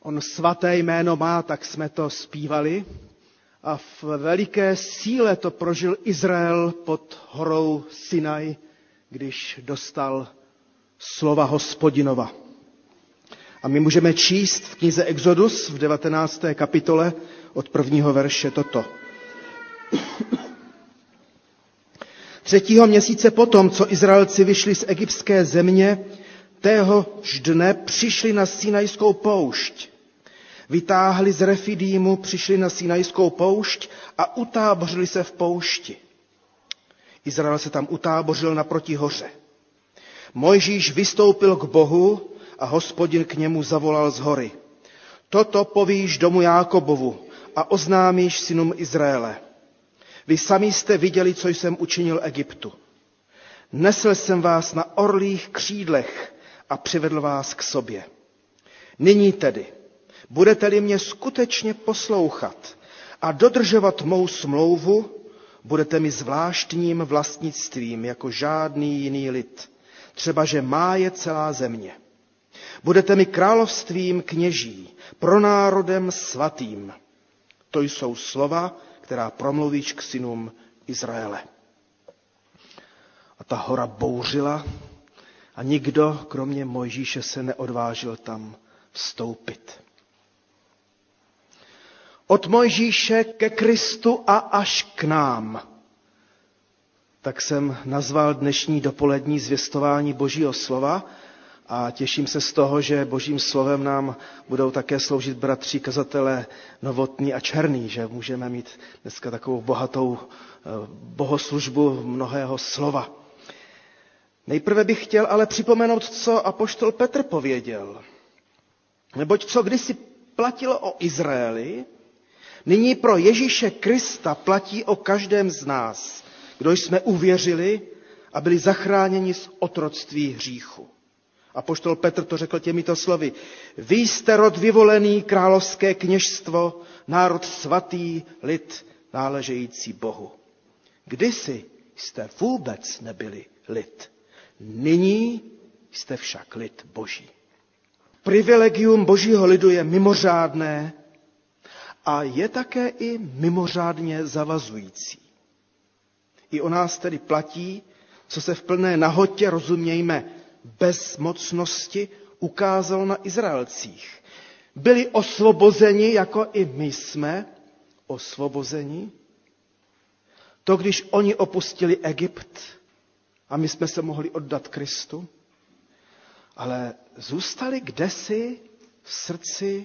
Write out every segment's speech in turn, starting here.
On svaté jméno má, tak jsme to zpívali. A v veliké síle to prožil Izrael pod horou Sinaj, když dostal slova Hospodinova. A my můžeme číst v knize Exodus v 19. kapitole od 1. verše toto. 3. měsíce potom, co Izraelci vyšli z egyptské země, téhož dne přišli na Sinajskou poušť. Vytáhli z Refidímu, přišli na Sinajskou poušť a utábořili se v poušti. Izrael se tam utábořil naproti hoře. Mojžíš vystoupil k Bohu a Hospodin k němu zavolal z hory. Toto povíš domu Jákobovu a oznámíš synům Izraele. Vy sami jste viděli, co jsem učinil Egyptu. Nesl jsem vás na orlích křídlech a přivedl vás k sobě. Nyní tedy, budete-li mě skutečně poslouchat a dodržovat mou smlouvu, budete mi zvláštním vlastnictvím jako žádný jiný lid, třeba že má je celá země. Budete mi královstvím kněží, pronárodem svatým. To jsou slova, která promluvíš k synům Izraele. A ta hora bouřila a nikdo, kromě Mojžíše, se neodvážil tam vstoupit. Od Mojžíše ke Kristu a až k nám. Tak jsem nazval dnešní dopolední zvěstování Božího slova a těším se z toho, že Božím slovem nám budou také sloužit bratři kazatelé Novotný a Černý, že můžeme mít dneska takovou bohatou bohoslužbu mnohého slova. Nejprve bych chtěl ale připomenout, co apoštol Petr pověděl. Neboť co kdysi platilo o Izraeli, nyní pro Ježíše Krista platí o každém z nás, kdo jsme uvěřili a byli zachráněni z otroctví hříchu. Apoštol Petr to řekl těmito slovy. Vy jste rod vyvolený, královské kněžstvo, národ svatý, lid náležející Bohu. Kdysi jste vůbec nebyli lid. Nyní jste však lid Boží. Privilegium Božího lidu je mimořádné a je také i mimořádně zavazující. I o nás tedy platí, co se v plné nahotě, rozumějme, bezmocnosti, ukázalo na Izraelcích. Byli osvobozeni, jako i my jsme osvobozeni. To, když oni opustili Egypt a my jsme se mohli oddat Kristu, ale zůstali kdesi v srdci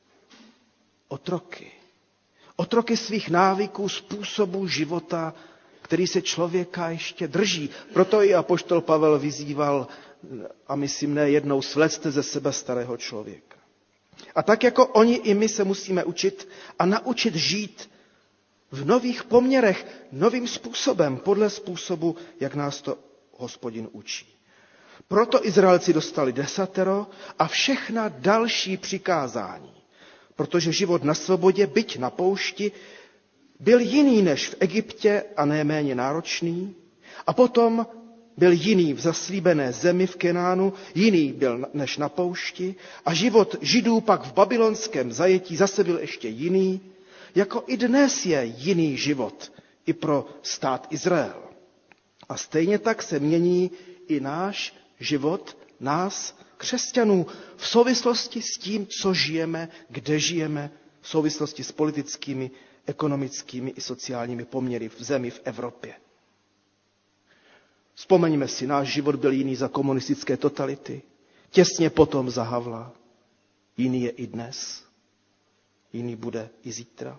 otroky. Otroky svých návyků, způsobů života, který se člověka ještě drží. Proto i apoštol Pavel vyzýval, a myslím ne jednou, svlečte ze sebe starého člověka. A tak jako oni, i my se musíme učit a naučit žít v nových poměrech, novým způsobem, podle způsobu, jak nás to Hospodin učí. Proto Izraelci dostali 10 a všechna další přikázání. Protože život na svobodě, byť na poušti, byl jiný než v Egyptě a neméně náročný. A potom byl jiný v zaslíbené zemi v Kenánu, jiný byl než na poušti. A život Židů pak v babylonském zajetí zase byl ještě jiný. Jako i dnes je jiný život i pro stát Izrael. A stejně tak se mění i náš život, nás, křesťanů, v souvislosti s tím, co žijeme, kde žijeme, v souvislosti s politickými, ekonomickými i sociálními poměry v zemi, v Evropě. Vzpomeňme si, náš život byl jiný za komunistické totality, těsně potom za Havla. Jiný je i dnes, jiný bude i zítra.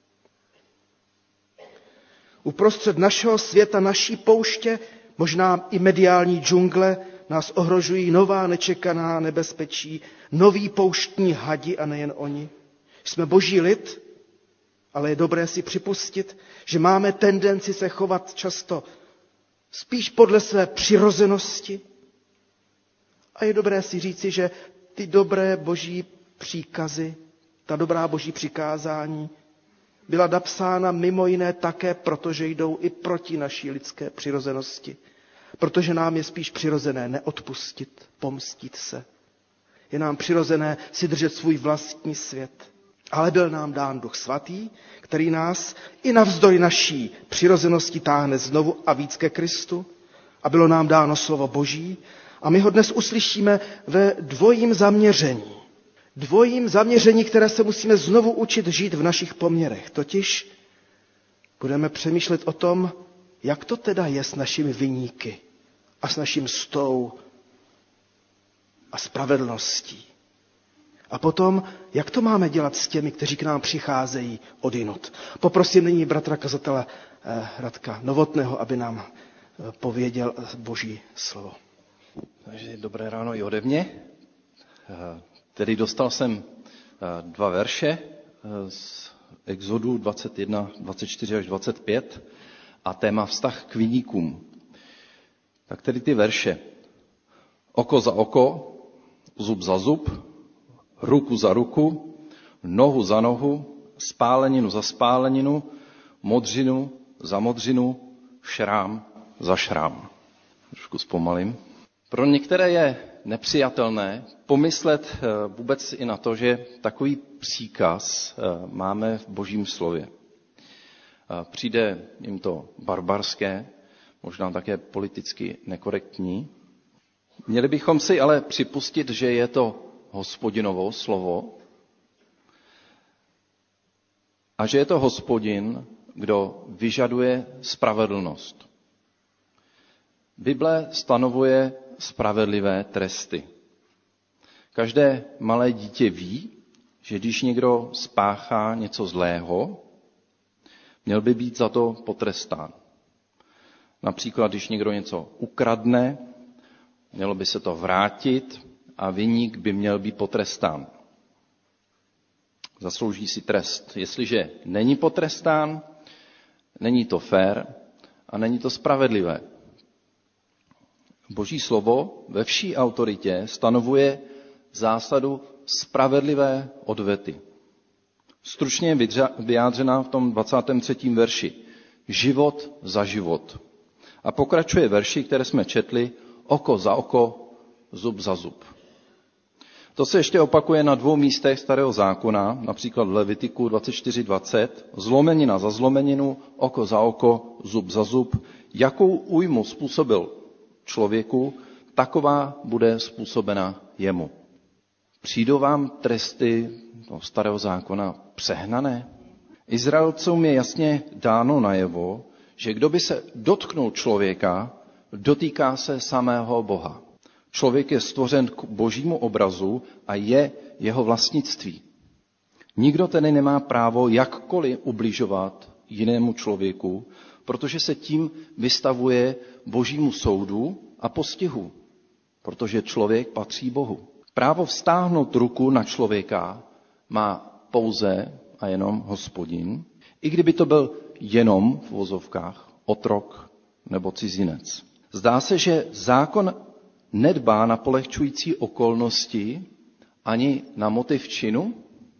Uprostřed našeho světa, naší pouště, možná i mediální džungle, nás ohrožují nová nečekaná nebezpečí, noví pouštní hadi a nejen oni. Jsme Boží lid, ale je dobré si připustit, že máme tendenci se chovat často spíš podle své přirozenosti. A je dobré si říci, že ty dobré Boží příkazy, ta dobrá Boží přikázání byla napsána mimo jiné také, protože jdou i proti naší lidské přirozenosti. Protože nám je spíš přirozené neodpustit, pomstit se. Je nám přirozené si držet svůj vlastní svět. Ale byl nám dán Duch Svatý, který nás i navzdory naší přirozenosti táhne znovu a víc ke Kristu. A bylo nám dáno slovo Boží a my ho dnes uslyšíme ve dvojím zaměření. Dvojím zaměření, které se musíme znovu učit žít v našich poměrech. Totiž budeme přemýšlet o tom, jak to teda je s našimi viníky a s naším mstou a spravedlností. A potom, jak to máme dělat s těmi, kteří k nám přicházejí odjinud. Poprosím nyní bratra kazatele Radka Novotného, aby nám pověděl Boží slovo. Takže dobré ráno i ode mě. Tedy dostal jsem 2 verše z Exodu 21, 24 až 25 a téma vztah k viníkům. Tak tedy ty verše. Oko za oko, zub za zub, ruku za ruku, nohu za nohu, spáleninu za spáleninu, modřinu za modřinu, šrám za šrám. Trošku zpomalím. Pro některé je nepřijatelné pomyslet vůbec i na to, že takový příkaz máme v Božím slově. Přijde jim to barbarské, možná také politicky nekorektní. Měli bychom si ale připustit, že je to Hospodinovo slovo a že je to Hospodin, kdo vyžaduje spravedlnost. Bible stanovuje spravedlivé tresty. Každé malé dítě ví, že když někdo spáchá něco zlého, měl by být za to potrestán. Například, když někdo něco ukradne, mělo by se to vrátit a viník by měl být potrestán. Zaslouží si trest. Jestliže není potrestán, není to fér a není to spravedlivé. Boží slovo ve vší autoritě stanovuje zásadu spravedlivé odvety. Stručně je vyjádřená v tom 23. verši. Život za život. A pokračuje verši, které jsme četli, oko za oko, zub za zub. To se ještě opakuje na 2 místech Starého zákona, například v Levitiku 24:20, zlomenina za zlomeninu, oko za oko, zub za zub. Jakou újmu způsobil člověku, taková bude způsobena jemu. Přijdou vám tresty Starého zákona přehnané? Izraelcům je jasně dáno najevo, že kdo by se dotknul člověka, dotýká se samého Boha. Člověk je stvořen k Božímu obrazu a je jeho vlastnictví. Nikdo tedy nemá právo jakkoliv ubližovat jinému člověku, protože se tím vystavuje Božímu soudu a postihu, protože člověk patří Bohu. Právo vztáhnout ruku na člověka má pouze a jenom Hospodin, i kdyby to byl jenom v uvozovkách otrok nebo cizinec. Zdá se, že zákon nedbá na polehčující okolnosti ani na motiv činu?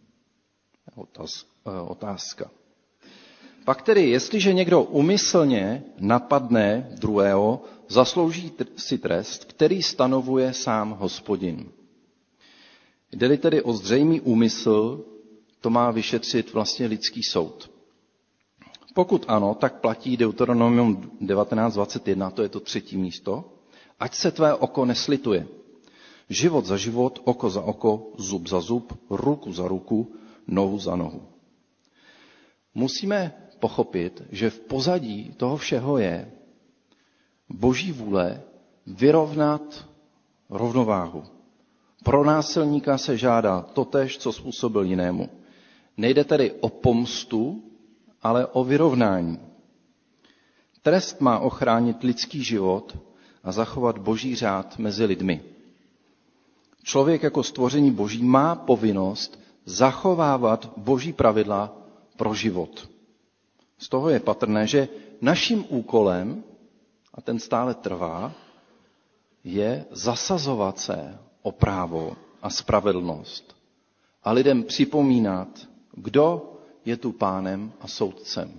Otázka. Pak tedy, jestliže někdo úmyslně napadne druhého, zaslouží si trest, který stanovuje sám Hospodin. Jde-li tedy o zřejmý úmysl, to má vyšetřit vlastně lidský soud. Pokud ano, tak platí Deuteronomium 19:21, to je to 3. místo. Ať se tvé oko neslituje. Život za život, oko za oko, zub za zub, ruku za ruku, nohu za nohu. Musíme pochopit, že v pozadí toho všeho je Boží vůle vyrovnat rovnováhu. Pro násilníka se žádá totéž, co způsobil jinému. Nejde tedy o pomstu, ale o vyrovnání. Trest má ochránit lidský život a zachovat Boží řád mezi lidmi. Člověk jako stvoření Boží má povinnost zachovávat Boží pravidla pro život. Z toho je patrné, že naším úkolem, a ten stále trvá, je zasazovat se o právo a spravedlnost a lidem připomínat, kdo je tu pánem a soudcem.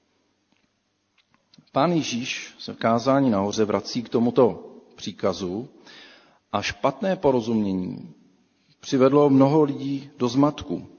Pán Ježíš se v kázání nahoře vrací k tomuto příkazu a špatné porozumění přivedlo mnoho lidí do zmatku.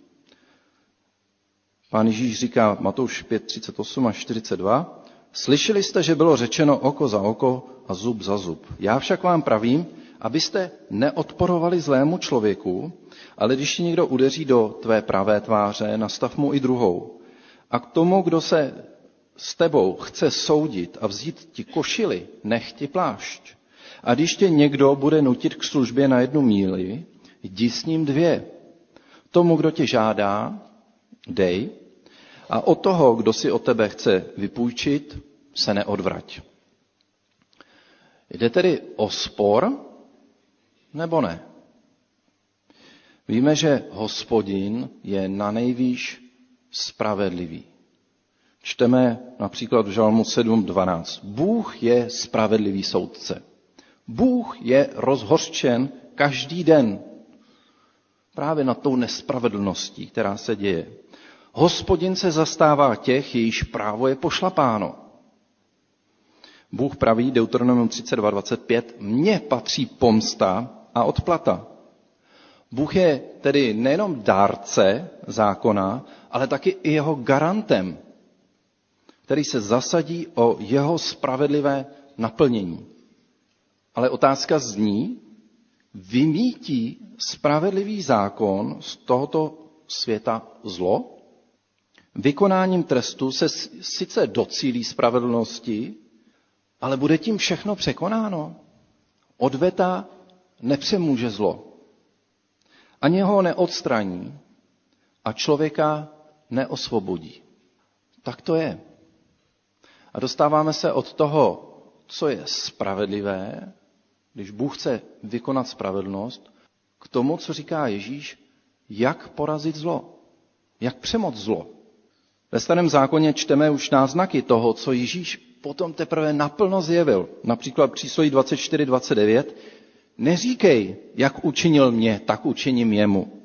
Pán Ježíš říká Matouš 5:38 až 42, slyšeli jste, že bylo řečeno oko za oko a zub za zub. Já však vám pravím, abyste neodporovali zlému člověku, ale když ti někdo udeří do tvé pravé tváře, nastav mu i druhou. A k tomu, kdo se s tebou chce soudit a vzít ti košili, nech ti plášť. A když tě někdo bude nutit k službě na 1 míli, jdi s ním 2. Tomu, kdo tě žádá, dej, a od toho, kdo si od tebe chce vypůjčit, se neodvrať. Jde tedy o spor, nebo ne? Víme, že Hospodin je nanejvýš spravedlivý. Čteme například v Žalmu 7:12. Bůh je spravedlivý soudce. Bůh je rozhořčen každý den právě nad tou nespravedlností, která se děje. Hospodin se zastává těch, jejíž právo je pošlapáno. Bůh praví, Deuteronomium 32:25, mně patří pomsta a odplata. Bůh je tedy nejenom dárce zákona, ale taky i jeho garantem, který se zasadí o jeho spravedlivé naplnění. Ale otázka zní, vymítí spravedlivý zákon z tohoto světa zlo? Vykonáním trestu se sice docílí spravedlnosti, ale bude tím všechno překonáno. Odveta nepřemůže zlo. Ani ho neodstraní a člověka neosvobodí. Tak to je. A dostáváme se od toho, co je spravedlivé, když Bůh chce vykonat spravedlnost, k tomu, co říká Ježíš, jak porazit zlo, jak přemoct zlo. Ve Starém zákoně čteme už náznaky toho, co Ježíš potom teprve naplno zjevil. Například přísloví 24:29. Neříkej, jak učinil mě, tak učiním jemu.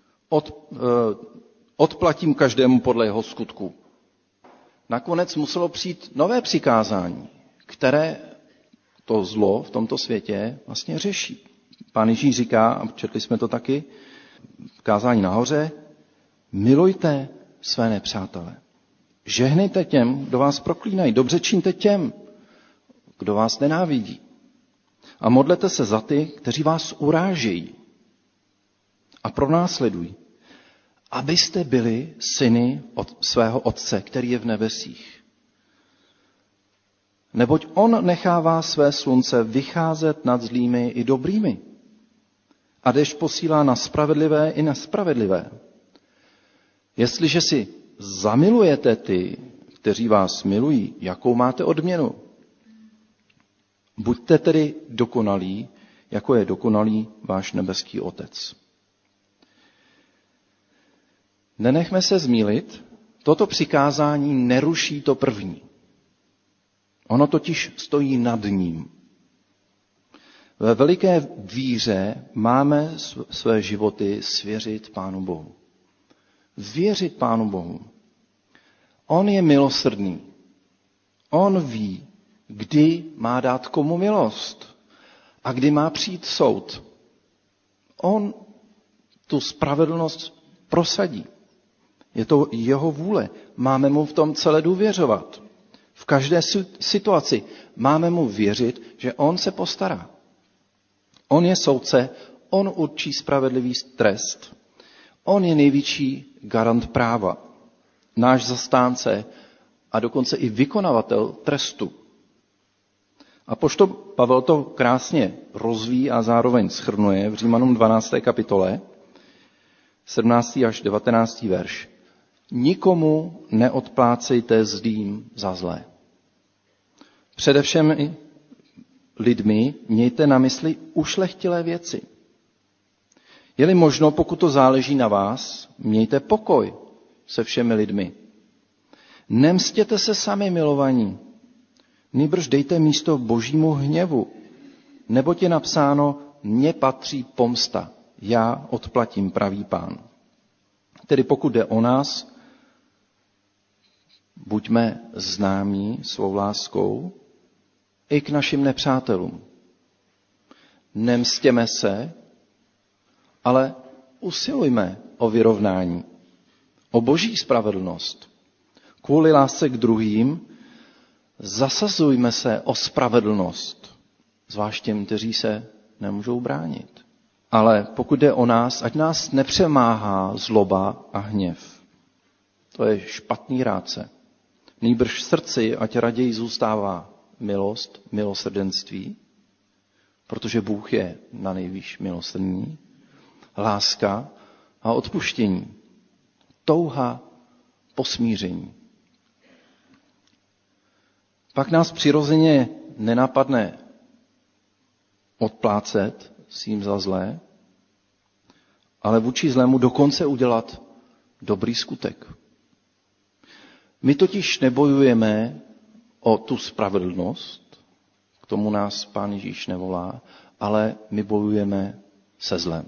Odplatím každému podle jeho skutku. Nakonec muselo přijít nové přikázání, které to zlo v tomto světě vlastně řeší. Pán Ježíš říká, a četli jsme to taky, v kázání nahoře, milujte své nepřátele. Žehnejte těm, kdo vás proklínají. Dobře čiňte těm, kdo vás nenávidí. A modlete se za ty, kteří vás urážejí a pronásledují, abyste byli syny od svého Otce, který je v nebesích. Neboť on nechává své slunce vycházet nad zlými i dobrými a déšť posílá na spravedlivé i nespravedlivé. Jestliže si zamilujete ty, kteří vás milují, jakou máte odměnu? Buďte tedy dokonalí, jako je dokonalý váš nebeský Otec. Nenechme se zmýlit, toto přikázání neruší to první. Ono totiž stojí nad ním. Ve veliké víře máme své životy svěřit Pánu Bohu. Věřit Pánu Bohu. On je milosrdný. On ví, kdy má dát komu milost a kdy má přijít soud. On tu spravedlnost prosadí. Je to jeho vůle. Máme mu v tom celé důvěřovat. V každé situaci máme mu věřit, že on se postará. On je soudce, on určí spravedlivý trest. On je největší garant práva, náš zastánce a dokonce i vykonavatel trestu. Apoštol Pavel to krásně rozvíjí a zároveň shrnuje v Římanům 12. kapitole, 17. až 19. verš. Nikomu neodplácejte zlým za zlé. Především lidmi mějte na mysli ušlechtilé věci. Je-li možno, pokud to záleží na vás, mějte pokoj se všemi lidmi. Nemstěte se sami, milovaní, nýbrž dejte místo božímu hněvu, neboť je napsáno, mně patří pomsta, já odplatím, pravý Pán. Tedy pokud jde o nás, buďme známí svou láskou i k našim nepřátelům. Nemstěme se, ale usilujme o vyrovnání, o boží spravedlnost. Kvůli lásce k druhým zasazujme se o spravedlnost, zvlášť těm, kteří se nemůžou bránit. Ale pokud jde o nás, ať nás nepřemáhá zloba a hněv. To je špatný rádce. Nýbrž v srdci, ať raději zůstává milost, milosrdenství, protože Bůh je na nejvýš milosrdný, láska a odpuštění, touha po smíření. Pak nás přirozeně nenapadne odplácet svým za zlé, ale vůči zlému dokonce udělat dobrý skutek. My totiž nebojujeme o tu spravedlnost, k tomu nás Pán Ježíš nevolá, ale my bojujeme se zlem.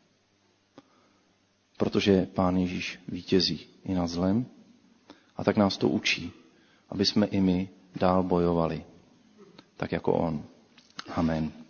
Protože Pán Ježíš vítězí i nad zlem a tak nás to učí, aby jsme i my dál bojovali, tak jako on. Amen.